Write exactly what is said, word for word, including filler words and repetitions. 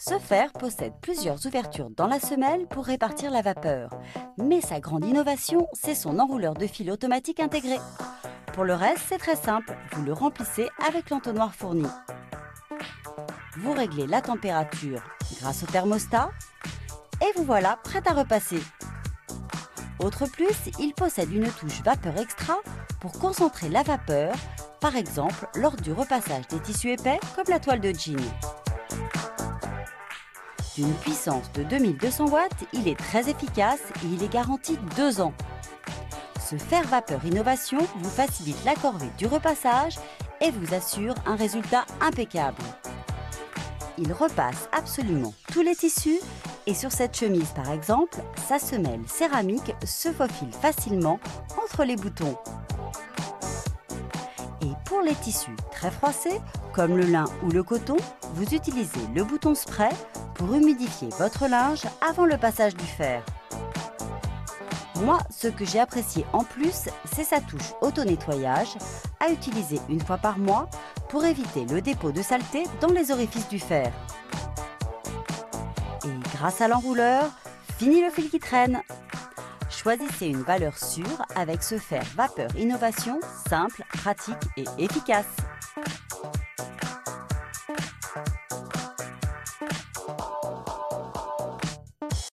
Ce fer possède plusieurs ouvertures dans la semelle pour répartir la vapeur. Mais sa grande innovation, c'est son enrouleur de fil automatique intégré. Pour le reste, c'est très simple, vous le remplissez avec l'entonnoir fourni. Vous réglez la température grâce au thermostat et vous voilà prêt à repasser. Autre plus, il possède une touche vapeur extra pour concentrer la vapeur, par exemple lors du repassage des tissus épais comme la toile de jean. D'une puissance de deux mille deux cents watts, il est très efficace et il est garanti deux ans. Ce fer vapeur innovation vous facilite la corvée du repassage et vous assure un résultat impeccable. Il repasse absolument tous les tissus et sur cette chemise par exemple, sa semelle céramique se faufile facilement entre les boutons. Et pour les tissus très froissés, comme le lin ou le coton, vous utilisez le bouton spray pour humidifier votre linge avant le passage du fer. Moi, ce que j'ai apprécié en plus, c'est sa touche auto-nettoyage à utiliser une fois par mois pour éviter le dépôt de saleté dans les orifices du fer. Et grâce à l'enrouleur, fini le fil qui traîne. Choisissez une valeur sûre avec ce fer vapeur innovation, simple, pratique et efficace.